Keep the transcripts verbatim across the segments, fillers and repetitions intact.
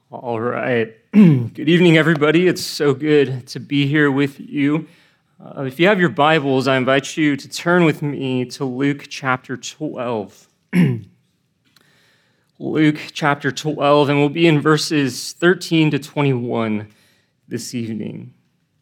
All right. Good evening, everybody. It's so good to be here with you. Uh, if you have your Bibles, I invite you to turn with me to Luke chapter twelve. Luke chapter twelve, and we'll be in verses thirteen to twenty-one this evening.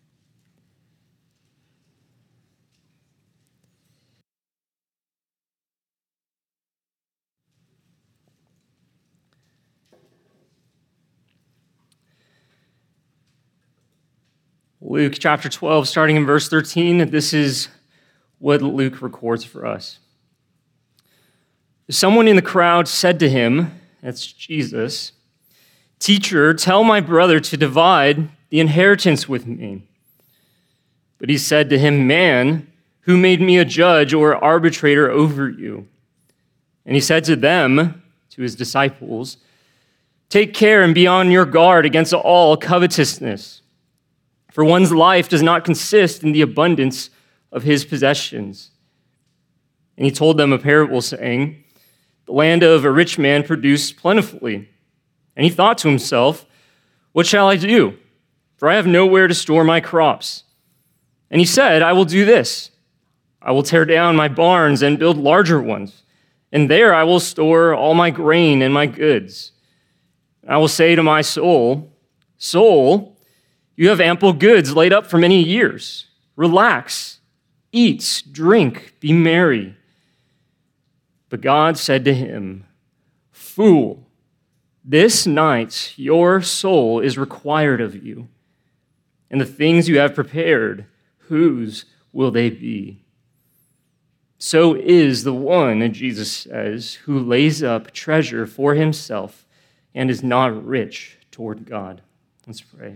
Luke chapter twelve, starting in verse thirteen, this is what Luke records for us. Someone in the crowd said to him, that's Jesus, "Teacher, tell my brother to divide the inheritance with me." But he said to him, "Man, who made me a judge or arbitrator over you?" And he said to them, to his disciples, "Take care and be on your guard against all covetousness. For one's life does not consist in the abundance of his possessions." And he told them a parable, saying, "The land of a rich man produced plentifully. And he thought to himself, 'What shall I do? For I have nowhere to store my crops.' And he said, 'I will do this. I will tear down my barns and build larger ones. And there I will store all my grain and my goods. And I will say to my soul, Soul, you have ample goods laid up for many years. Relax, eat, drink, be merry.' But God said to him, 'Fool, this night your soul is required of you. And the things you have prepared, whose will they be?' So is the one," Jesus says, "who lays up treasure for himself and is not rich toward God." Let's pray.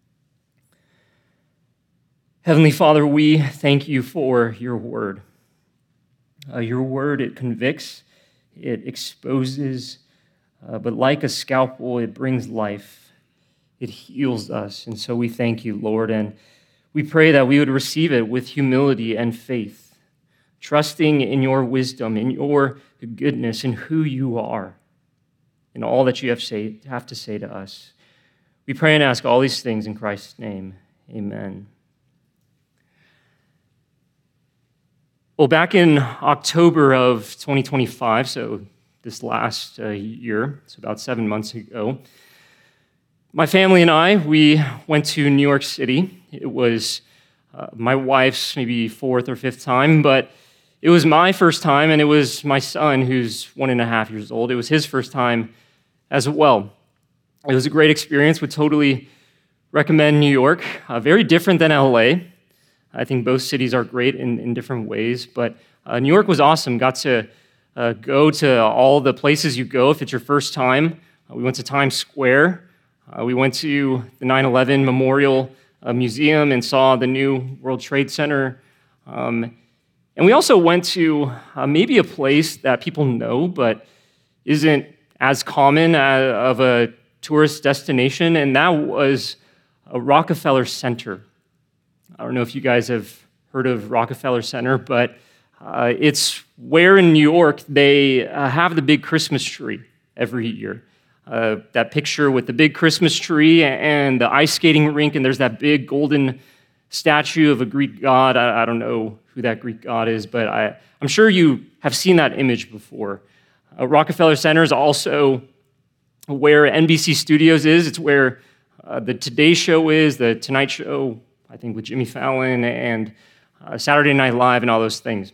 Heavenly Father, we thank you for your word. Uh, your word, it convicts, it exposes, uh, but like a scalpel, it brings life. It heals us. And so we thank you, Lord, and we pray that we would receive it with humility and faith, trusting in your wisdom, in your goodness, in who you are, in all that you have, say, have to say to us. We pray and ask all these things in Christ's name. Amen. Well, back in October of twenty twenty-five, so this last uh, year, so about seven months ago, my family and I, we went to New York City. It was uh, my wife's maybe fourth or fifth time, but it was my first time, and it was my son, who's one and a half years old. It was his first time as well. It was a great experience. Would totally recommend New York. Uh, very different than L A. I think both cities are great in, in different ways, but uh, New York was awesome. Got to uh, go to all the places you go if it's your first time. Uh, we went to Times Square. Uh, we went to the nine eleven Memorial uh, Museum and saw the new World Trade Center. Um, and we also went to uh, maybe a place that people know, but isn't as common as, of a tourist destination, and that was a Rockefeller Center. I don't know if you guys have heard of Rockefeller Center, but uh, it's where in New York they uh, have the big Christmas tree every year. Uh, that picture with the big Christmas tree and the ice skating rink, and there's that big golden statue of a Greek god. I, I don't know who that Greek god is, but I, I'm sure you have seen that image before. Uh, Rockefeller Center is also where N B C Studios is. It's where uh, the Today Show is, the Tonight Show, I think with Jimmy Fallon, and uh, Saturday Night Live, and all those things.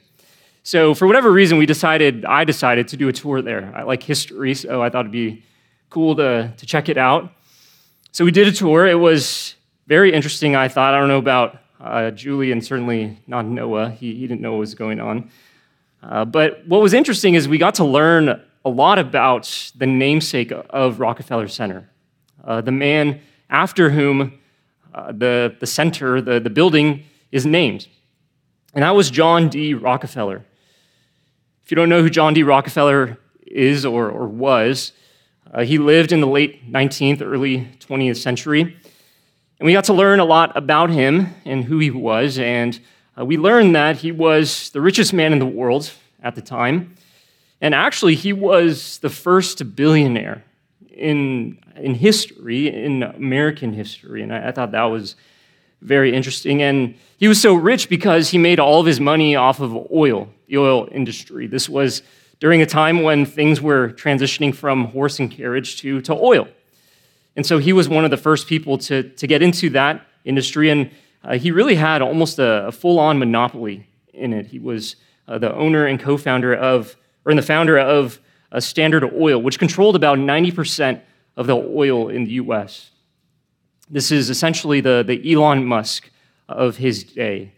So for whatever reason, we decided, I decided to do a tour there. I like history, so I thought it'd be cool to, to check it out. So we did a tour. It was very interesting, I thought. I don't know about uh, Julie, and certainly not Noah. He, he didn't know what was going on. Uh, but what was interesting is we got to learn a lot about the namesake of Rockefeller Center, uh, the man after whom Uh, the, the center, the, the building is named. And that was John D. Rockefeller. If you don't know who John D. Rockefeller is or, or was, uh, he lived in the late nineteenth, early twentieth century. And we got to learn a lot about him and who he was. And uh, we learned that he was the richest man in the world at the time. And actually, he was the first billionaire in, in history, in American history. And I, I thought that was very interesting. And he was so rich because he made all of his money off of oil, the oil industry. This was during a time when things were transitioning from horse and carriage to, to oil. And so he was one of the first people to, to get into that industry, and uh, he really had almost a, a full-on monopoly in it. He was uh, the owner and co-founder of, or the founder of uh, Standard Oil, which controlled about ninety percent of the oil in the U S. This is essentially the, the Elon Musk of his day.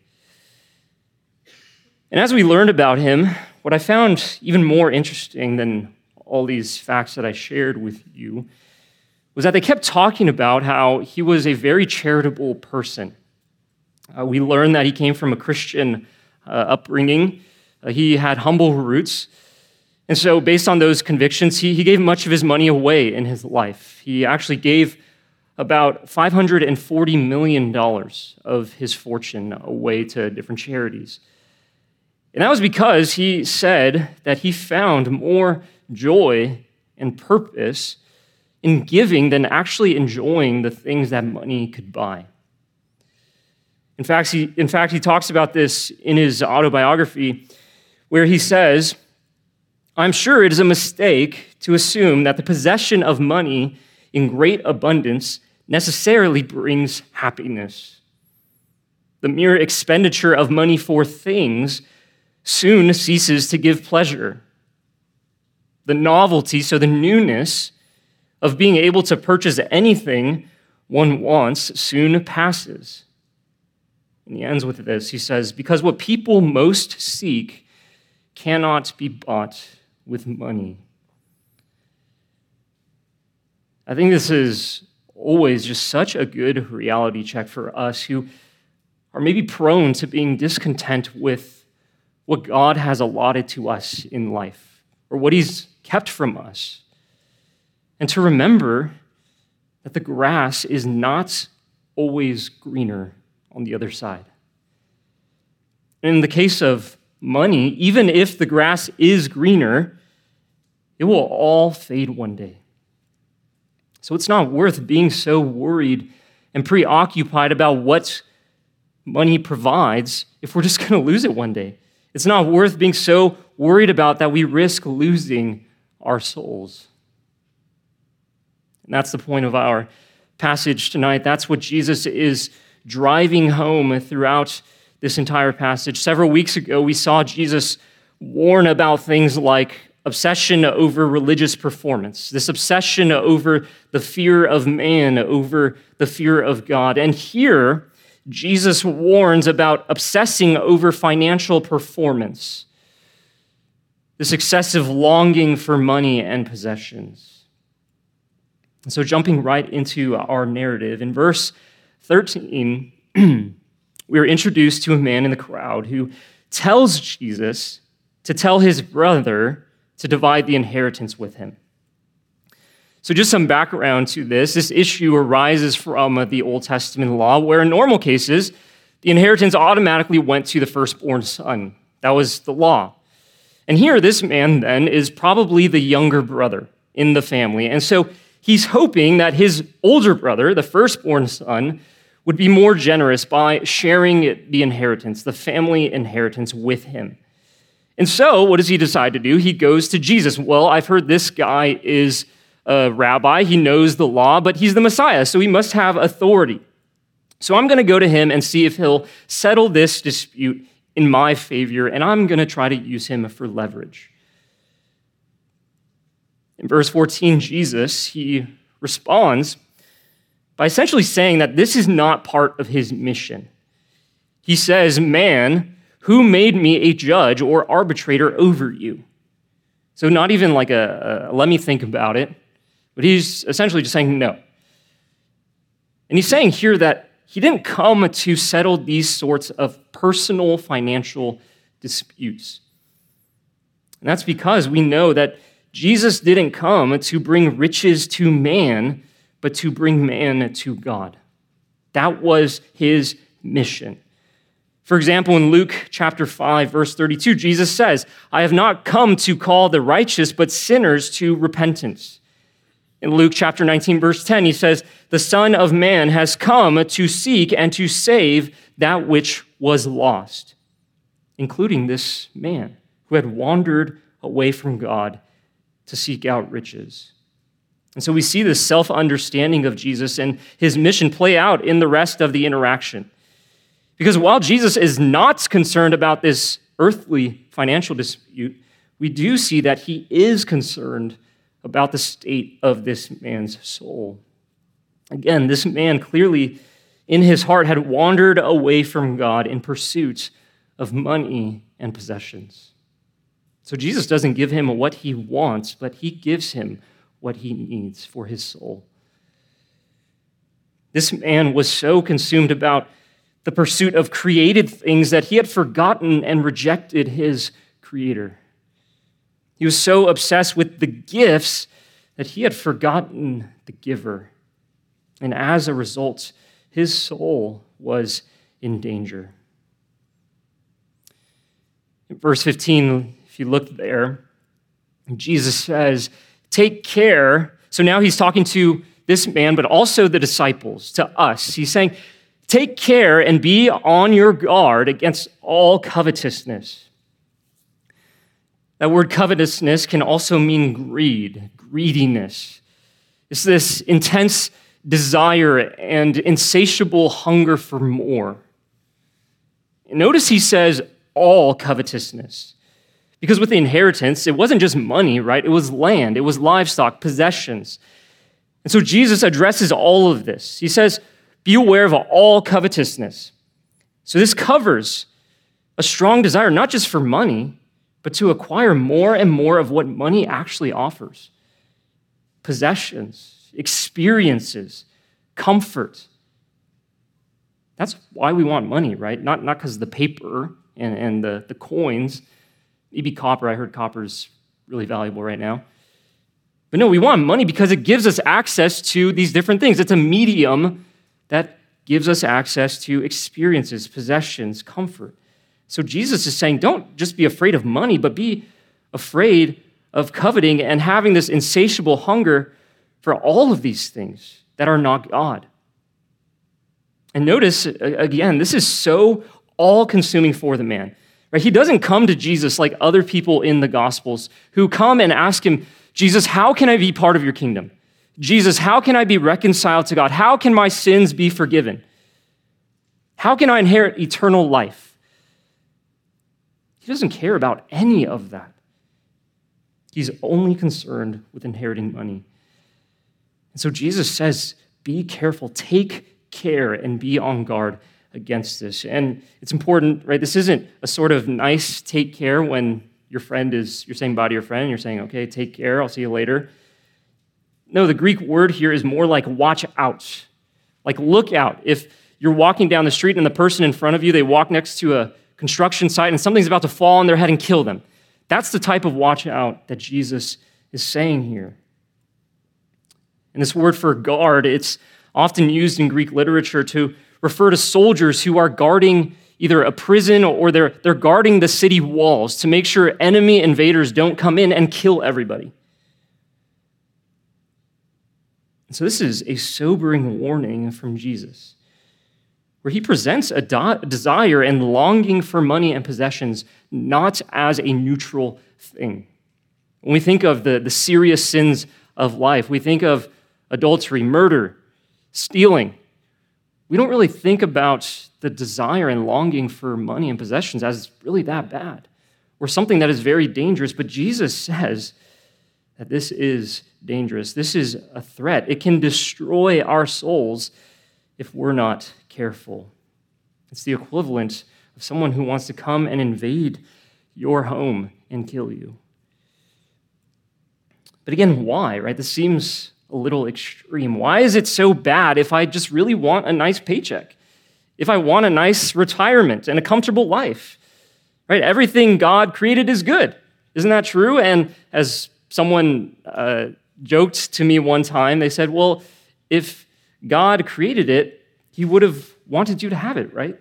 And as we learned about him, what I found even more interesting than all these facts that I shared with you was that they kept talking about how he was a very charitable person. Uh, we learned that he came from a Christian uh, upbringing. Uh, he had humble roots. And so based on those convictions, he, he gave much of his money away in his life. He actually gave about five hundred forty million dollars of his fortune away to different charities. And that was because he said that he found more joy and purpose in giving than actually enjoying the things that money could buy. In fact, he, in fact, he talks about this in his autobiography, where he says, "I'm sure it is a mistake to assume that the possession of money in great abundance necessarily brings happiness. The mere expenditure of money for things soon ceases to give pleasure. The novelty, so the newness of being able to purchase anything one wants soon passes." And he ends with this. He says, "Because what people most seek cannot be bought with money." I think this is always just such a good reality check for us who are maybe prone to being discontent with what God has allotted to us in life or what he's kept from us. And to remember that the grass is not always greener on the other side. And in the case of money, even if the grass is greener, it will all fade one day. So it's not worth being so worried and preoccupied about what money provides if we're just going to lose it one day. It's not worth being so worried about that we risk losing our souls. And that's the point of our passage tonight. That's what Jesus is driving home throughout this entire passage. Several weeks ago, we saw Jesus warn about things like obsession over religious performance, this obsession over the fear of man, over the fear of God. And here, Jesus warns about obsessing over financial performance, this excessive longing for money and possessions. And so jumping right into our narrative, in verse thirteen, we are introduced to a man in the crowd who tells Jesus to tell his brother to divide the inheritance with him. So just some background to this. This issue arises from the Old Testament law, where in normal cases, the inheritance automatically went to the firstborn son. That was the law. And here, this man then is probably the younger brother in the family. And so he's hoping that his older brother, the firstborn son, would be more generous by sharing the inheritance, the family inheritance, with him. And so what does he decide to do? He goes to Jesus. Well, I've heard this guy is a rabbi. He knows the law, but he's the Messiah, so he must have authority. So I'm going to go to him and see if he'll settle this dispute in my favor, and I'm going to try to use him for leverage. In verse fourteen, Jesus, he responds by essentially saying that this is not part of his mission. He says, "Man, who made me a judge or arbitrator over you?" So not even like a, a let me think about it, but he's essentially just saying no. And he's saying here that he didn't come to settle these sorts of personal financial disputes. And that's because we know that Jesus didn't come to bring riches to man, but to bring man to God. That was his mission. For example, in Luke chapter five, verse thirty-two, Jesus says, "I have not come to call the righteous, but sinners to repentance." In Luke chapter nineteen, verse ten, he says, "The Son of Man has come to seek and to save that which was lost," including this man who had wandered away from God to seek out riches. And so we see this self-understanding of Jesus and his mission play out in the rest of the interaction. Because while Jesus is not concerned about this earthly financial dispute, we do see that he is concerned about the state of this man's soul. Again, this man clearly in his heart had wandered away from God in pursuit of money and possessions. So Jesus doesn't give him what he wants, but he gives him what he needs for his soul. This man was so consumed about the pursuit of created things that he had forgotten and rejected his Creator. He was so obsessed with the gifts that he had forgotten the giver. And as a result, his soul was in danger. In verse fifteen, if you look there, Jesus says, "Take care." So now he's talking to this man, but also the disciples, to us. He's saying, "Take care and be on your guard against all covetousness." That word covetousness can also mean greed, greediness. It's this intense desire and insatiable hunger for more. Notice he says all covetousness. Because with the inheritance, it wasn't just money, right? It was land, it was livestock, possessions. And so Jesus addresses all of this. He says, be aware of all covetousness. So this covers a strong desire, not just for money, but to acquire more and more of what money actually offers. Possessions, experiences, comfort. That's why we want money, right? Not not because of the paper and, and the, the coins. Maybe copper. I heard copper is really valuable right now. But no, we want money because it gives us access to these different things. It's a medium that gives us access to experiences, possessions, comfort. So Jesus is saying, don't just be afraid of money, but be afraid of coveting and having this insatiable hunger for all of these things that are not God. And notice, again, this is so all-consuming for the man. Right? He doesn't come to Jesus like other people in the Gospels who come and ask him, Jesus, how can I be part of your kingdom? Jesus, how can I be reconciled to God? How can my sins be forgiven? How can I inherit eternal life? He doesn't care about any of that. He's only concerned with inheriting money. And so Jesus says, be careful, take care, and be on guard against this. And it's important, right? This isn't a sort of nice take care when your friend is, you're saying bye to your friend, and you're saying, okay, take care, I'll see you later. No, the Greek word here is more like watch out. Like look out. If you're walking down the street and the person in front of you, they walk next to a construction site and something's about to fall on their head and kill them. That's the type of watch out that Jesus is saying here. And this word for guard, it's often used in Greek literature to refer to soldiers who are guarding either a prison or they're, they're guarding the city walls to make sure enemy invaders don't come in and kill everybody. And so this is a sobering warning from Jesus, where he presents a do- desire and longing for money and possessions not as a neutral thing. When we think of the, the serious sins of life, we think of adultery, murder, stealing. We don't really think about the desire and longing for money and possessions as really that bad or something that is very dangerous. But Jesus says that this is dangerous. This is a threat. It can destroy our souls if we're not careful. It's the equivalent of someone who wants to come and invade your home and kill you. But again, why, right? This seems a little extreme. Why is it so bad if I just really want a nice paycheck? If I want a nice retirement and a comfortable life, right? Everything God created is good. Isn't that true? And as someone uh, joked to me one time, they said, well, if God created it, he would have wanted you to have it, right?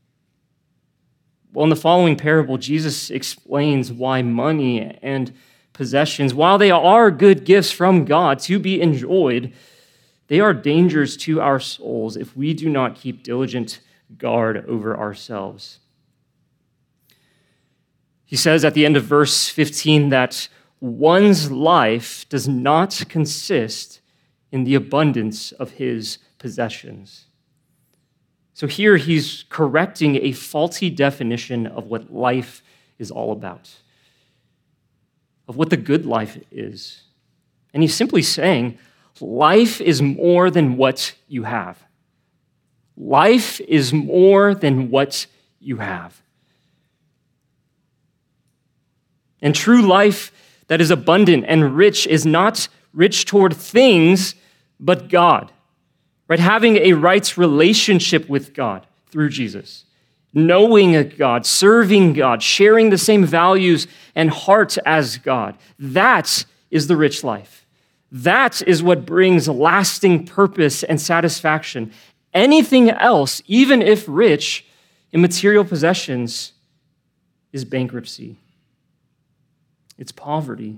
Well, in the following parable, Jesus explains why money and possessions, while they are good gifts from God to be enjoyed, they are dangers to our souls if we do not keep diligent guard over ourselves. He says at the end of verse fifteen that one's life does not consist in the abundance of his possessions. So here he's correcting a faulty definition of what life is all about, of what the good life is. And he's simply saying, life is more than what you have. Life is more than what you have. And true life that is abundant and rich is not rich toward things, but God. Right? Having a right relationship with God through Jesus. Knowing a God, serving God, sharing the same values and heart as God. That is the rich life. That is what brings lasting purpose and satisfaction. Anything else, even if rich in material possessions, is bankruptcy. It's poverty.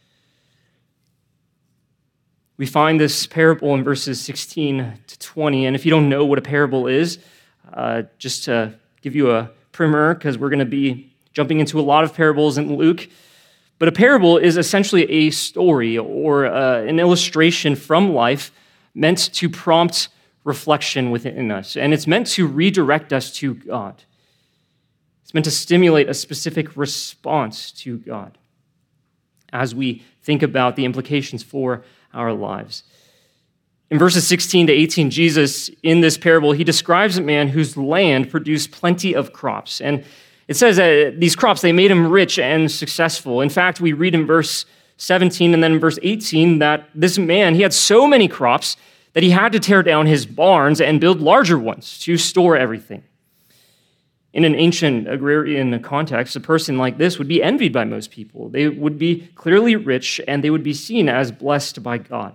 We find this parable in verses sixteen to twenty, and if you don't know what a parable is, uh, just to give you a primer, because we're going to be jumping into a lot of parables in Luke, but a parable is essentially a story or uh, an illustration from life meant to prompt reflection within us, and it's meant to redirect us to God. It's meant to stimulate a specific response to God as we think about the implications for our lives. In verses sixteen to eighteen, Jesus, in this parable, he describes a man whose land produced plenty of crops. And it says that these crops, they made him rich and successful. In fact, we read in verse seventeen and then in verse eighteen that this man, he had so many crops that he had to tear down his barns and build larger ones to store everything. In an ancient agrarian context, a person like this would be envied by most people. They would be clearly rich, and they would be seen as blessed by God.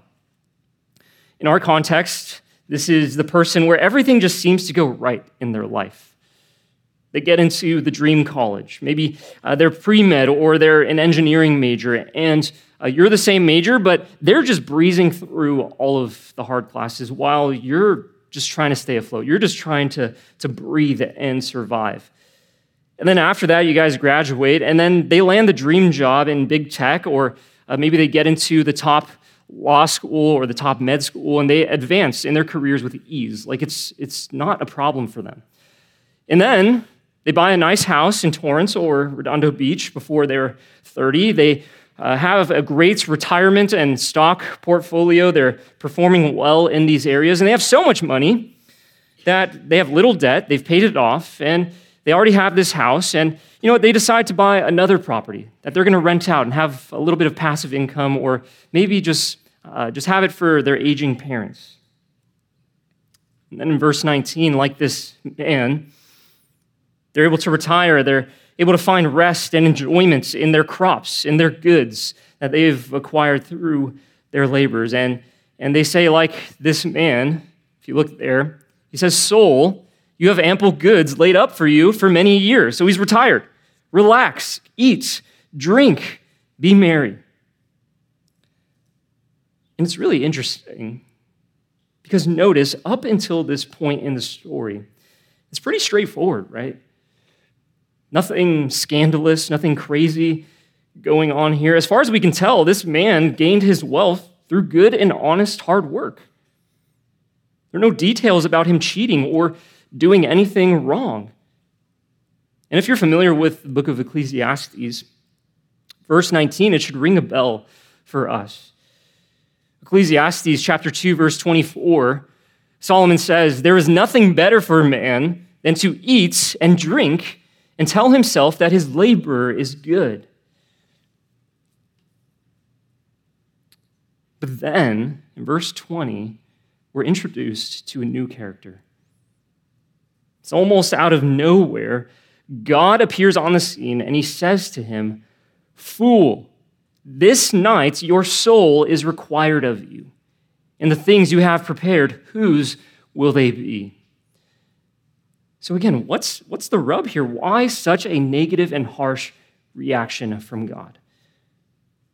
In our context, this is the person where everything just seems to go right in their life. They get into the dream college. Maybe uh, they're pre-med or they're an engineering major, and uh, you're the same major, but they're just breezing through all of the hard classes while you're just trying to stay afloat. You're just trying to, to breathe and survive. And then after that, you guys graduate, and then they land the dream job in big tech, or uh, maybe they get into the top law school or the top med school, and they advance in their careers with ease. Like it's it's not a problem for them. And then they buy a nice house in Torrance or Redondo Beach before they're thirty. They Uh, have a great retirement and stock portfolio. They're performing well in these areas, and they have so much money that they have little debt. They've paid it off, and they already have this house. And you know what? They decide to buy another property that they're going to rent out and have a little bit of passive income, or maybe just uh, just have it for their aging parents. And then in verse nineteen, like this man, they're able to retire. They're able to find rest and enjoyment in their crops, in their goods that they've acquired through their labors. And, and they say, like this man, if you look there, he says, "Soul, you have ample goods laid up for you for many years." So he's retired. Relax, eat, drink, be merry. And it's really interesting because notice, up until this point in the story, it's pretty straightforward, right? Nothing scandalous, nothing crazy going on here. As far as we can tell, this man gained his wealth through good and honest hard work. There are no details about him cheating or doing anything wrong. And if you're familiar with the book of Ecclesiastes, verse nineteen, it should ring a bell for us. Ecclesiastes chapter two, verse twenty-four, Solomon says, "There is nothing better for a man than to eat and drink and tell himself that his labor is good." But then, in verse twenty, we're introduced to a new character. It's almost out of nowhere. God appears on the scene, and he says to him, "Fool, this night your soul is required of you, and the things you have prepared, whose will they be?" So again, what's, what's the rub here? Why such a negative and harsh reaction from God?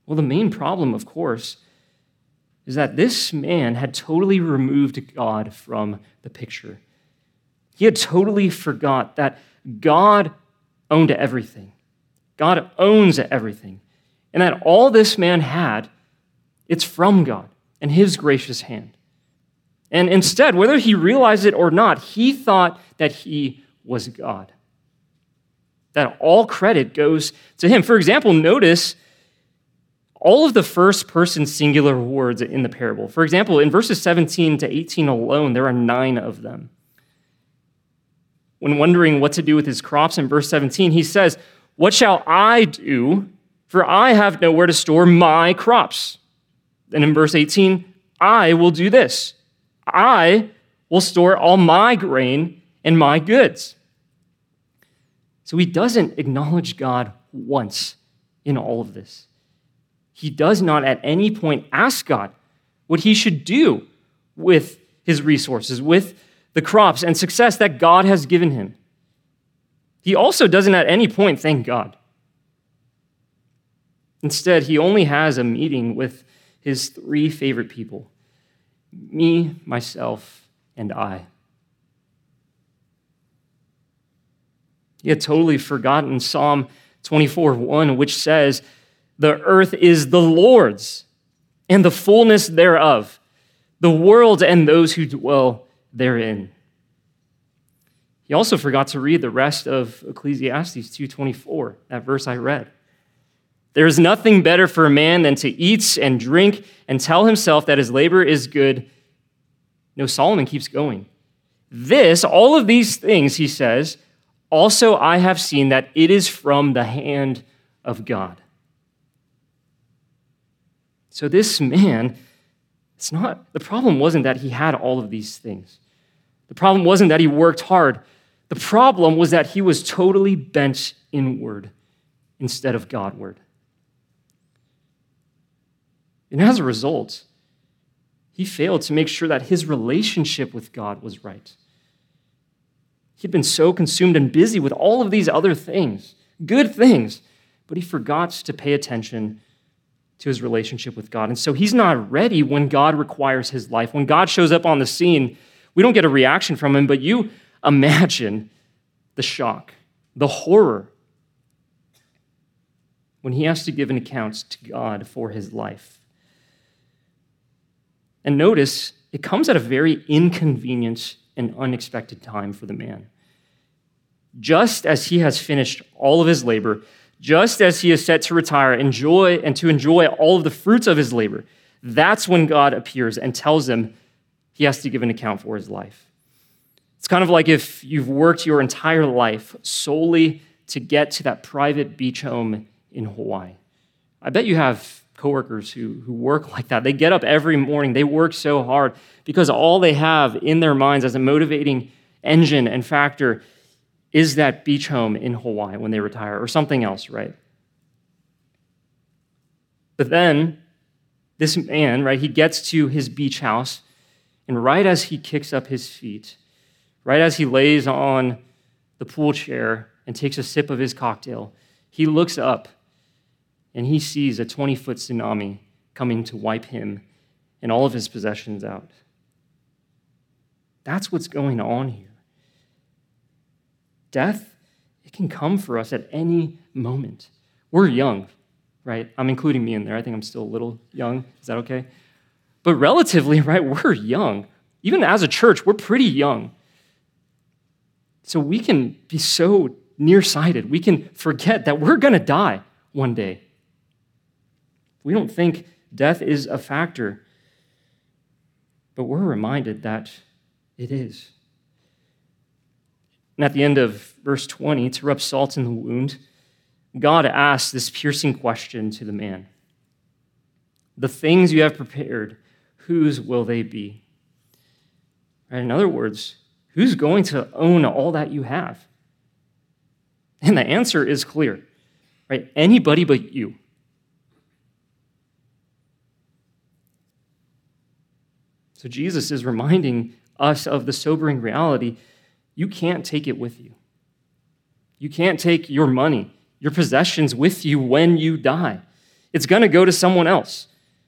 Well, the main problem, of course, is that this man had totally removed God from the picture. He had totally forgot that God owned everything. God owns everything. And that all this man had, it's from God and his gracious hand. And instead, whether he realized it or not, he thought that he was God. That all credit goes to him. For example, notice all of the first-person singular words in the parable. For example, in verses seventeen to eighteen alone, there are nine of them. When wondering what to do with his crops in verse seventeen, he says, "What shall I do? For I have nowhere to store my crops." And in verse eighteen, "I will do this. I will store all my grain and my goods." So he doesn't acknowledge God once in all of this. He does not at any point ask God what he should do with his resources, with the crops and success that God has given him. He also doesn't at any point thank God. Instead, he only has a meeting with his three favorite people: me, myself, and I. He had totally forgotten Psalm twenty-four one, which says, "The earth is the Lord's, and the fullness thereof, the world and those who dwell therein." He also forgot to read the rest of Ecclesiastes two twenty-four, that verse I read. "There is nothing better for a man than to eat and drink and tell himself that his labor is good." No, Solomon keeps going. "This, all of these things," he says, "also I have seen that it is from the hand of God." So this man, it's not, the problem wasn't that he had all of these things. The problem wasn't that he worked hard. The problem was that he was totally bent inward instead of Godward. And as a result, he failed to make sure that his relationship with God was right. He'd been so consumed and busy with all of these other things, good things, but he forgot to pay attention to his relationship with God. And so he's not ready when God requires his life. When God shows up on the scene, we don't get a reaction from him, but you imagine the shock, the horror, when he has to give an account to God for his life. And notice, it comes at a very inconvenient and unexpected time for the man. Just as he has finished all of his labor, just as he is set to retire, enjoy and to enjoy all of the fruits of his labor, that's when God appears and tells him he has to give an account for his life. It's kind of like if you've worked your entire life solely to get to that private beach home in Hawaii. I bet you have coworkers who, who work like that. They get up every morning. They work so hard because all they have in their minds as a motivating engine and factor is that beach home in Hawaii when they retire or something else, right? But then this man, right, he gets to his beach house, and right as he kicks up his feet, right as he lays on the pool chair and takes a sip of his cocktail, he looks up and he sees a twenty-foot tsunami coming to wipe him and all of his possessions out. That's what's going on here. Death, it can come for us at any moment. We're young, right? I'm including me in there. I think I'm still a little young. Is that okay? But relatively, right, we're young. Even as a church, we're pretty young. So we can be so nearsighted. We can forget that we're going to die one day. We don't think death is a factor, but we're reminded that it is. And at the end of verse twenty, to rub salt in the wound, God asks this piercing question to the man. The things you have prepared, whose will they be? Right? In other words, who's going to own all that you have? And the answer is clear, right? Anybody but you. So Jesus is reminding us of the sobering reality. You can't take it with you. You can't take your money, your possessions with you when you die. It's going to go to someone else.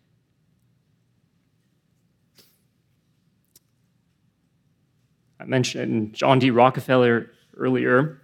I mentioned John D. Rockefeller earlier.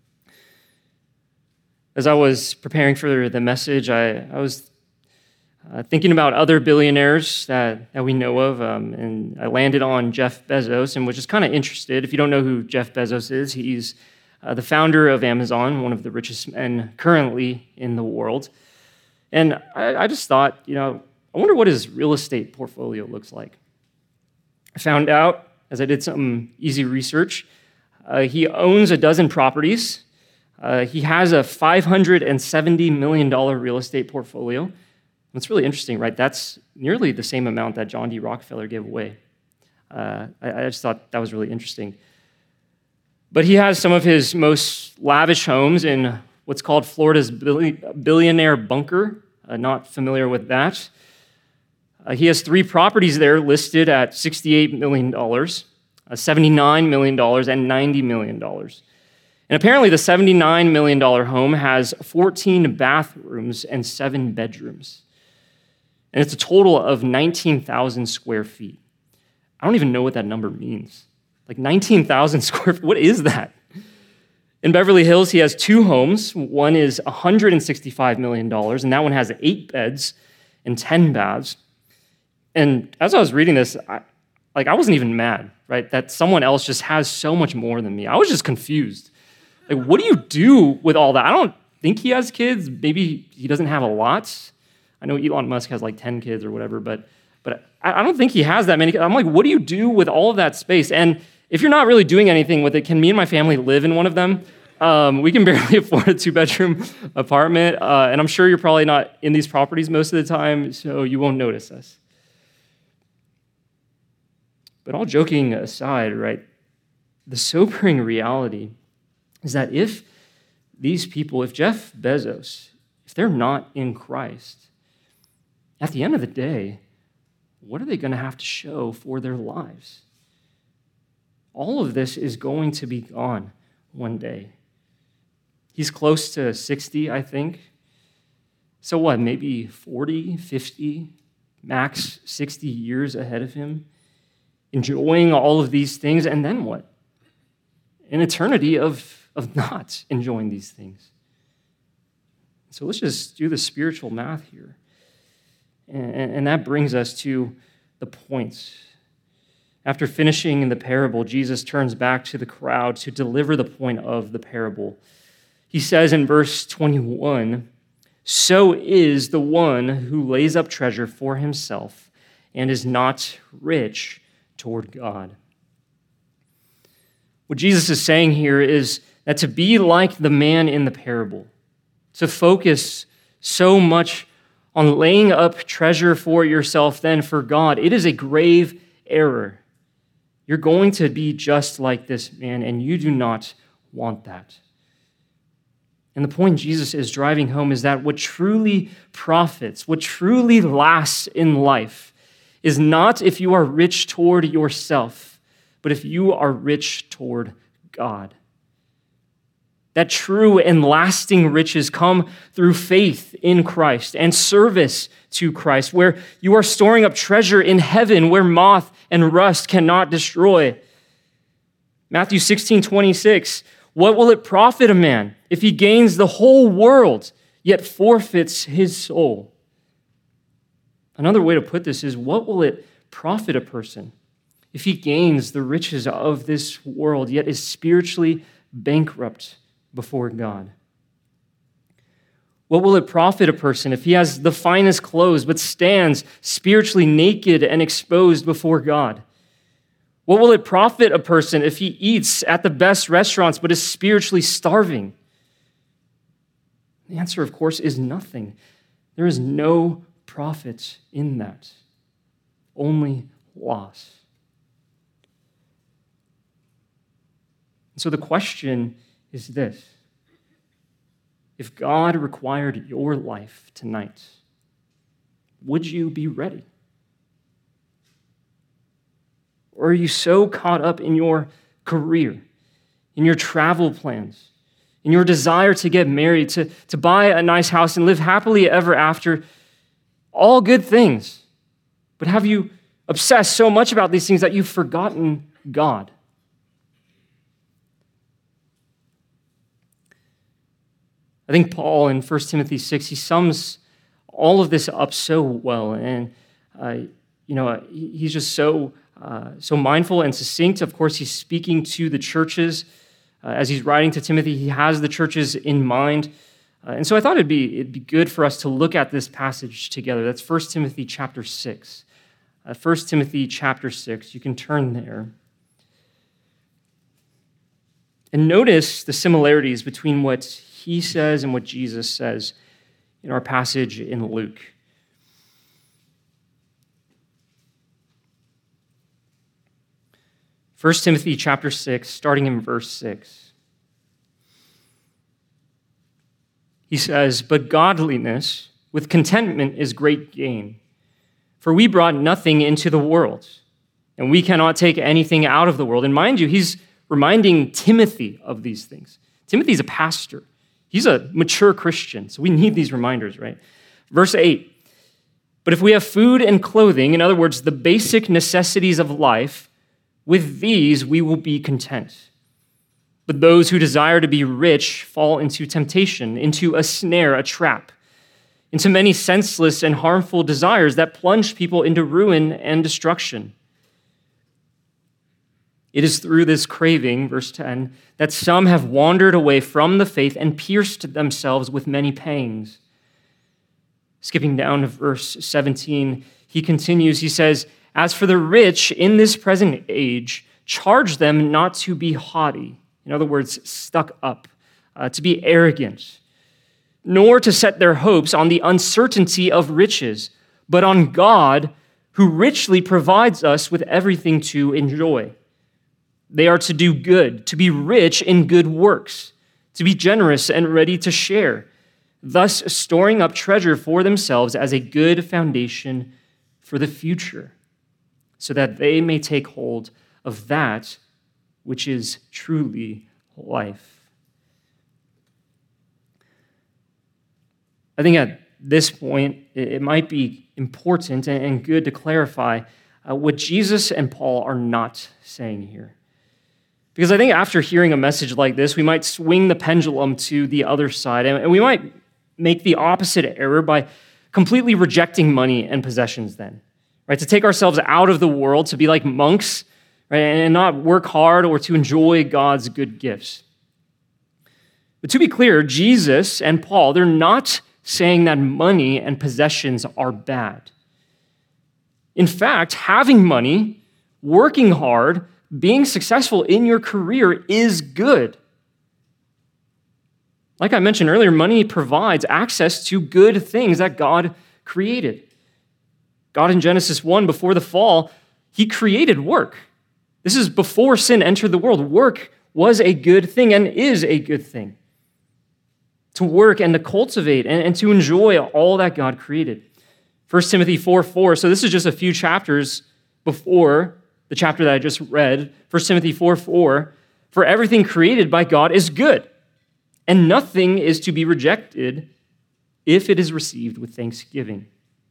As I was preparing for the message, I, I was uh, thinking about other billionaires that, that we know of, um, and I landed on Jeff Bezos, and was just kind of interested. If you don't know who Jeff Bezos is, he's uh, the founder of Amazon, one of the richest men currently in the world. And I, I just thought, you know, I wonder what his real estate portfolio looks like. I found out, as I did some easy research, uh, he owns a dozen properties. Uh, he has a five hundred seventy million dollars real estate portfolio. It's really interesting, right? That's nearly the same amount that John D. Rockefeller gave away. Uh, I, I just thought that was really interesting. But he has some of his most lavish homes in what's called Florida's Billionaire Bunker. Uh, not familiar with that. Uh, he has three properties there listed at sixty-eight million dollars, uh, seventy-nine million dollars, and ninety million dollars. And apparently the seventy-nine million dollars home has fourteen bathrooms and seven bedrooms. And it's a total of nineteen thousand square feet. I don't even know what that number means. Like nineteen thousand square feet, what is that? In Beverly Hills, he has two homes. One is one hundred sixty-five million dollars, and that one has eight beds and ten baths. And as I was reading this, I, like I wasn't even mad, right? That someone else just has so much more than me. I was just confused. Like, what do you do with all that? I don't think he has kids. Maybe he doesn't have a lot. I know Elon Musk has like ten kids or whatever, but but I, I don't think he has that many. I'm like, what do you do with all of that space? And if you're not really doing anything with it, can me and my family live in one of them? Um, we can barely afford a two-bedroom apartment, uh, and I'm sure you're probably not in these properties most of the time, so you won't notice us. But all joking aside, right, the sobering reality is that if these people, if Jeff Bezos, if they're not in Christ, at the end of the day, what are they going to have to show for their lives? All of this is going to be gone one day. He's close to sixty, I think. So what, maybe forty, fifty, max sixty years ahead of him, enjoying all of these things, and then what? An eternity of, of not enjoying these things. So let's just do the spiritual math here. And, and that brings us to the points. After finishing the parable, Jesus turns back to the crowd to deliver the point of the parable. He says in verse twenty-one, "So is the one who lays up treasure for himself and is not rich toward God." What Jesus is saying here is that to be like the man in the parable, to focus so much on laying up treasure for yourself than for God, it is a grave error. You're going to be just like this man, and you do not want that. And the point Jesus is driving home is that what truly profits, what truly lasts in life, is not if you are rich toward yourself, but if you are rich toward God. That true and lasting riches come through faith in Christ and service to Christ, where you are storing up treasure in heaven where moth and rust cannot destroy. Matthew sixteen twenty-six, "What will it profit a man if he gains the whole world, yet forfeits his soul?" Another way to put this is, what will it profit a person if he gains the riches of this world, yet is spiritually bankrupt before God? What will it profit a person if he has the finest clothes but stands spiritually naked and exposed before God? What will it profit a person if he eats at the best restaurants but is spiritually starving? The answer, of course, is nothing. There is no profit in that, only loss. So the question is this: if God required your life tonight, would you be ready? Or are you so caught up in your career, in your travel plans, in your desire to get married, to, to buy a nice house and live happily ever after, all good things. But have you obsessed so much about these things that you've forgotten God? I think Paul in First Timothy six, he sums all of this up so well. And, uh, you know, he's just so, uh, so mindful and succinct. Of course, he's speaking to the churches. Uh, as he's writing to Timothy, he has the churches in mind. Uh, and so I thought it'd be, it'd be good for us to look at this passage together. That's First Timothy chapter six. Uh, First Timothy chapter six. You can turn there. And notice the similarities between what he says and what Jesus says in our passage in Luke. First Timothy chapter six, starting in verse six. He says, "But godliness with contentment is great gain. For we brought nothing into the world, and we cannot take anything out of the world." And mind you, he's reminding Timothy of these things. Timothy's a pastor. He's a mature Christian, so we need these reminders, right? Verse eight, "But if we have food and clothing," in other words, the basic necessities of life, "with these we will be content. But those who desire to be rich fall into temptation, into a snare, a trap, into many senseless and harmful desires that plunge people into ruin and destruction. It is through this craving," verse ten, "that some have wandered away from the faith and pierced themselves with many pangs." Skipping down to verse seventeen, he continues, he says, "As for the rich in this present age, charge them not to be haughty," in other words, stuck up, uh, to be arrogant, "nor to set their hopes on the uncertainty of riches, but on God, who richly provides us with everything to enjoy. They are to do good, to be rich in good works, to be generous and ready to share, thus storing up treasure for themselves as a good foundation for the future, so that they may take hold of that which is truly life." I think at this point, it might be important and good to clarify uh, what Jesus and Paul are not saying here. Because I think after hearing a message like this, we might swing the pendulum to the other side, and we might make the opposite error by completely rejecting money and possessions then, right? To take ourselves out of the world, to be like monks, right? And not work hard or to enjoy God's good gifts. But to be clear, Jesus and Paul, they're not saying that money and possessions are bad. In fact, having money, working hard, being successful in your career is good. Like I mentioned earlier, money provides access to good things that God created. God in Genesis one, before the fall, he created work. This is before sin entered the world. Work was a good thing and is a good thing. To work and to cultivate and, and to enjoy all that God created. First Timothy four four, so this is just a few chapters before the chapter that I just read. First Timothy four four, "For everything created by God is good, and nothing is to be rejected if it is received with thanksgiving."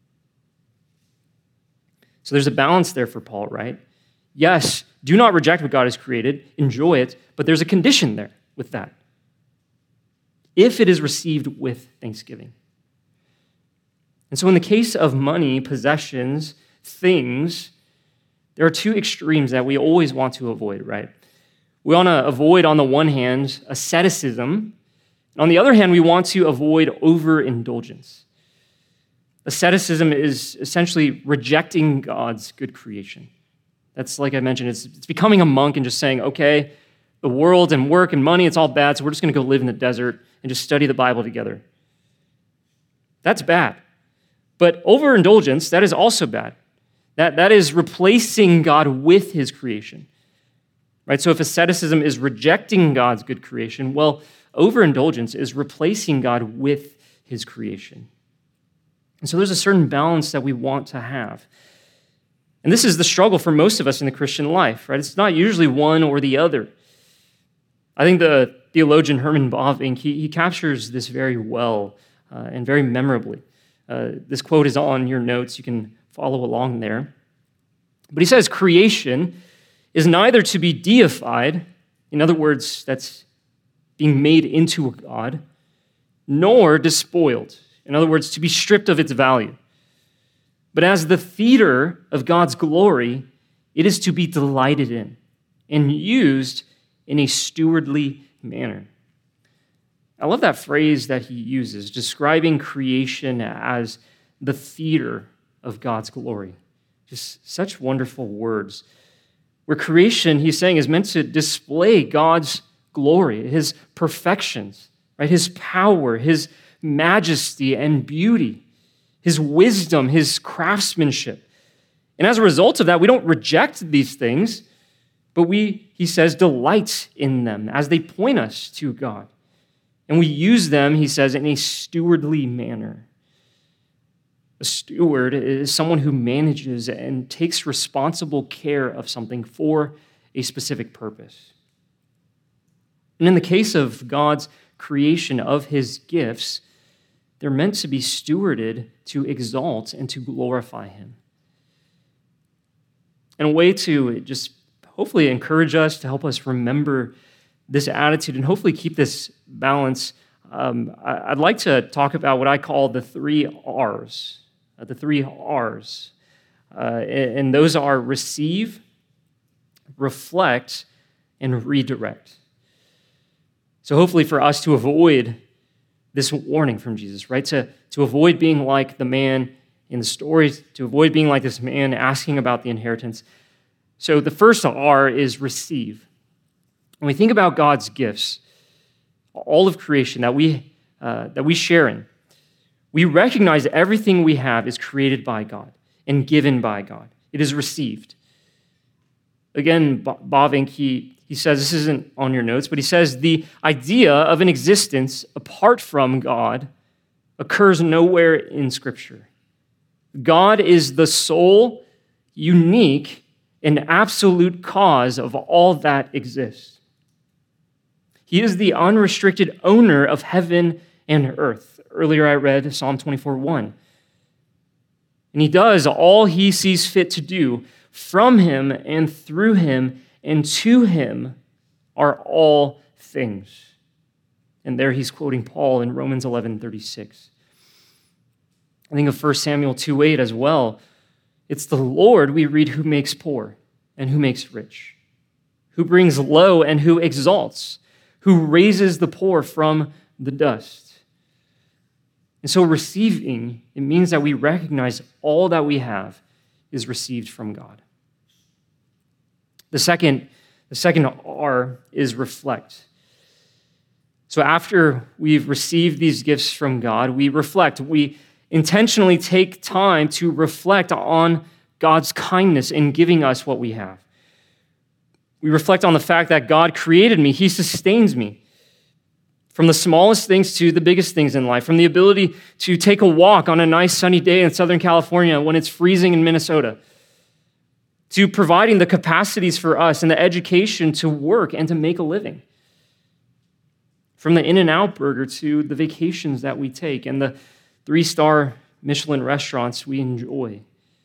So there's a balance there for Paul, right? Yes, do not reject what God has created, enjoy it, but there's a condition there with that. If it is received with thanksgiving. And so in the case of money, possessions, things, there are two extremes that we always want to avoid, right? We want to avoid, on the one hand, asceticism. And on the other hand, we want to avoid overindulgence. Asceticism is essentially rejecting God's good creation. That's, like I mentioned, it's, it's becoming a monk and just saying, okay, the world and work and money, it's all bad, so we're just going to go live in the desert and just study the Bible together. That's bad. But overindulgence, that is also bad. That, that is replacing God with his creation. Right? So if asceticism is rejecting God's good creation, well, overindulgence is replacing God with his creation. And so there's a certain balance that we want to have. And this is the struggle for most of us in the Christian life, right? It's not usually one or the other. I think the theologian Herman Bavinck, he, he captures this very well uh, and very memorably. Uh, this quote is on your notes. You can follow along there. But he says, creation is neither to be deified, in other words, that's being made into a god, nor despoiled, in other words, to be stripped of its value. But as the theater of God's glory, it is to be delighted in and used in a stewardly manner. I love that phrase that he uses, describing creation as the theater of God's glory. Just such wonderful words. Where creation, he's saying, is meant to display God's glory, his perfections, right? His power, his majesty and beauty, his wisdom, his craftsmanship. And as a result of that, we don't reject these things, but we, he says, delight in them as they point us to God. And we use them, he says, in a stewardly manner. A steward is someone who manages and takes responsible care of something for a specific purpose. And in the case of God's creation of his gifts, they're meant to be stewarded to exalt and to glorify him. And a way to just hopefully encourage us, to help us remember this attitude and hopefully keep this balance, um, I'd like to talk about what I call the three R's. Uh, the three R's. Uh, and those are receive, reflect, and redirect. So hopefully for us to avoid this warning from Jesus, right? To, to avoid being like the man in the stories, to avoid being like this man asking about the inheritance. So the first R is receive. When we think about God's gifts, all of creation that we uh, that we share in, we recognize that everything we have is created by God and given by God. It is received. Again, Bavinck, he, he says, this isn't on your notes, but he says the idea of an existence apart from God occurs nowhere in Scripture. God is the sole, unique, and absolute cause of all that exists. He is the unrestricted owner of heaven and earth. Earlier I read Psalm twenty-four one. And he does all he sees fit to do. From him and through him and to him are all things. And there he's quoting Paul in Romans eleven thirty-six. I think of First Samuel two eight as well. It's the Lord, we read, who makes poor and who makes rich, who brings low and who exalts, who raises the poor from the dust. And so receiving, it means that we recognize all that we have is received from God. The second, the second R is reflect. So after we've received these gifts from God, we reflect. We intentionally take time to reflect on God's kindness in giving us what we have. We reflect on the fact that God created me. He sustains me. From the smallest things to the biggest things in life. From the ability to take a walk on a nice sunny day in Southern California when it's freezing in Minnesota. To providing the capacities for us and the education to work and to make a living. From the In-N-Out burger to the vacations that we take and the three-star Michelin restaurants we enjoy.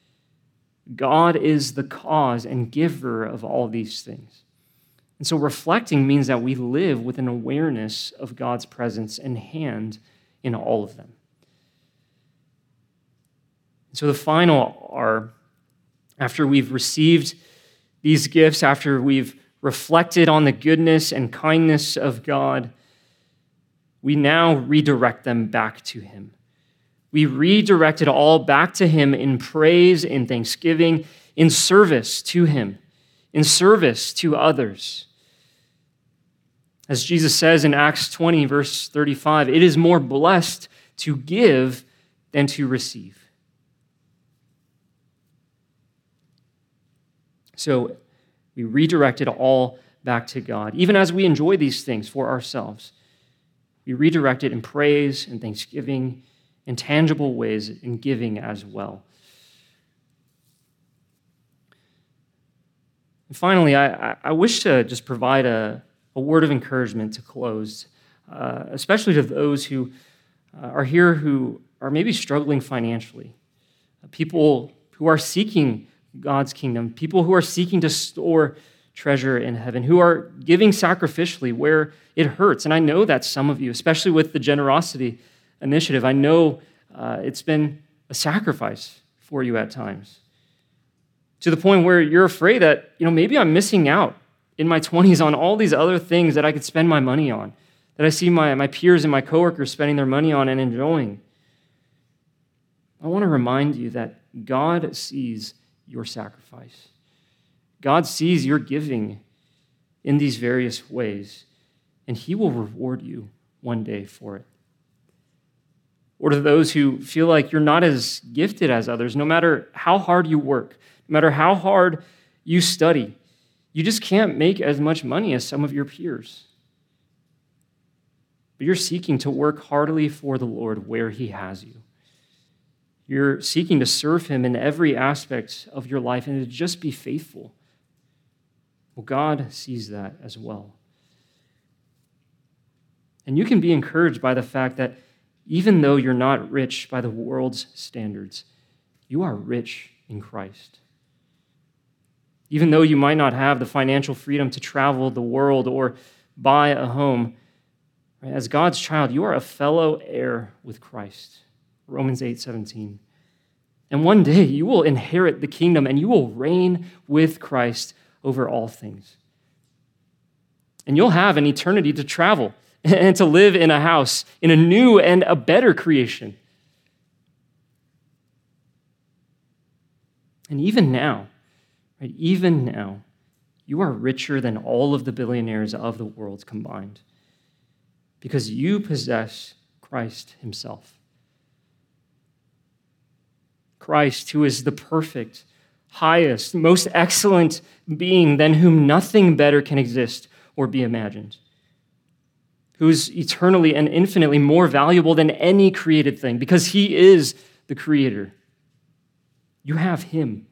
God is the cause and giver of all these things. And so reflecting means that we live with an awareness of God's presence and hand in all of them. And so the final R, after we've received these gifts, after we've reflected on the goodness and kindness of God, we now redirect them back to him. We redirect it all back to him in praise, in thanksgiving, in service to him, in service to others. As Jesus says in Acts twenty, verse thirty-five, it is more blessed to give than to receive. So we redirect it all back to God. Even as we enjoy these things for ourselves, we redirect it in praise and thanksgiving, in tangible ways, in giving as well. And finally, I, I wish to just provide a, a word of encouragement to close, uh, especially to those who uh, are here who are maybe struggling financially, people who are seeking God's kingdom, people who are seeking to store treasure in heaven, who are giving sacrificially where it hurts. And I know that some of you, especially with the generosity initiative, I know uh, it's been a sacrifice for you at times, to the point where you're afraid that, you know, maybe I'm missing out in my twenties on all these other things that I could spend my money on, that I see my, my peers and my coworkers spending their money on and enjoying. I want to remind you that God sees your sacrifice. God sees your giving in these various ways, and he will reward you one day for it. Or to those who feel like you're not as gifted as others, no matter how hard you work, no matter how hard you study, you just can't make as much money as some of your peers. But you're seeking to work heartily for the Lord where he has you. You're seeking to serve him in every aspect of your life and to just be faithful. Well, God sees that as well. And you can be encouraged by the fact that even though you're not rich by the world's standards, you are rich in Christ. Even though you might not have the financial freedom to travel the world or buy a home, right, as God's child, you are a fellow heir with Christ. Romans eight seventeen. And one day you will inherit the kingdom and you will reign with Christ over all things. And you'll have an eternity to travel and to live in a house, in a new and a better creation. And even now, right, even now, you are richer than all of the billionaires of the world combined because you possess Christ himself. Christ, who is the perfect, highest, most excellent being than whom nothing better can exist or be imagined, who is eternally and infinitely more valuable than any created thing because he is the creator. You have him.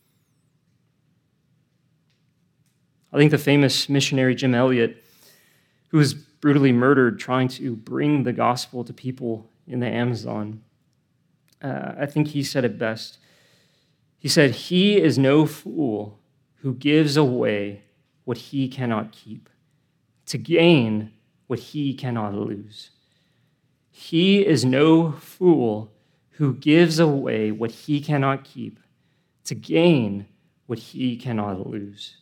I think the famous missionary Jim Elliot, who was brutally murdered trying to bring the gospel to people in the Amazon, uh, I think he said it best. He said, "He is no fool who gives away what he cannot keep to gain what he cannot lose. He is no fool who gives away what he cannot keep to gain what he cannot lose."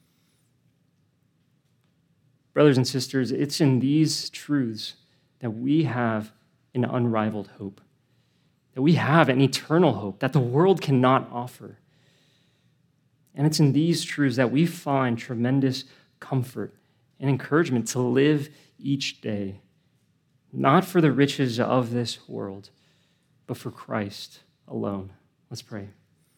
Brothers and sisters, it's in these truths that we have an unrivaled hope, that we have an eternal hope that the world cannot offer. And it's in these truths that we find tremendous comfort and encouragement to live each day, not for the riches of this world, but for Christ alone. Let's pray.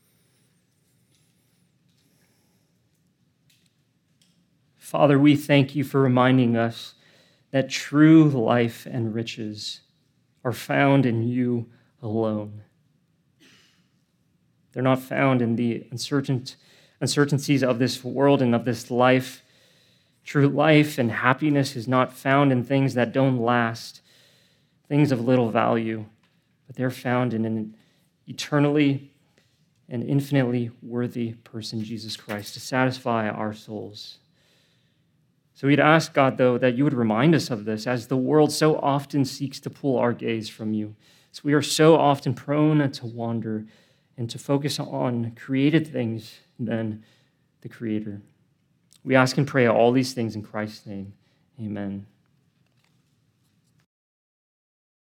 Father, we thank you for reminding us that true life and riches are found in you alone. They're not found in the uncertain, uncertainties of this world and of this life. True life and happiness is not found in things that don't last, things of little value, but they're found in an eternally and infinitely worthy person, Jesus Christ, to satisfy our souls. So we'd ask, God, though, that you would remind us of this as the world so often seeks to pull our gaze from you. So we are so often prone to wander and to focus on created things than the Creator. We ask and pray all these things in Christ's name. Amen.